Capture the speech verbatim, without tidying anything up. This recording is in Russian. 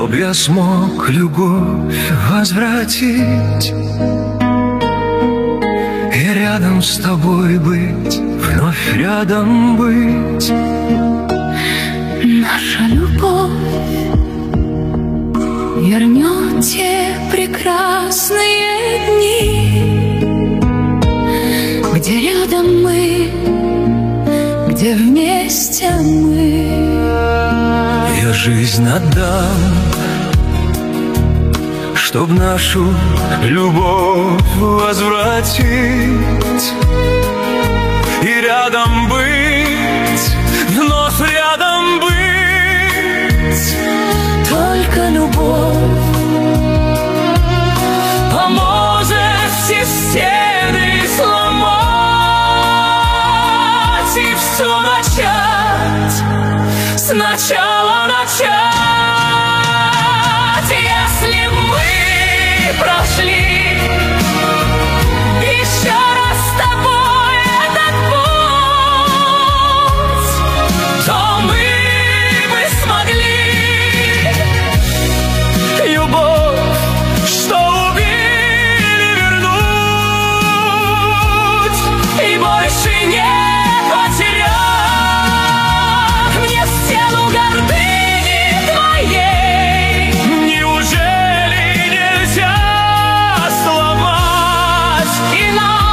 Чтоб я смог любовь возвратить и рядом с тобой быть, вновь рядом быть. Наша любовь вернет те прекрасные дни, где рядом мы, где вместе мы. Я жизнь отдам, чтоб нашу любовь возвратить и рядом быть, вновь рядом быть. Только любовь поможет все стены сломать и все начать, сначала начать. Если мы прошли еще раз с тобой этот путь, то мы бы смогли любовь, что убили, вернуть и больше не потерять. Мне стену гордыни твоей неужели нельзя сломать? И нам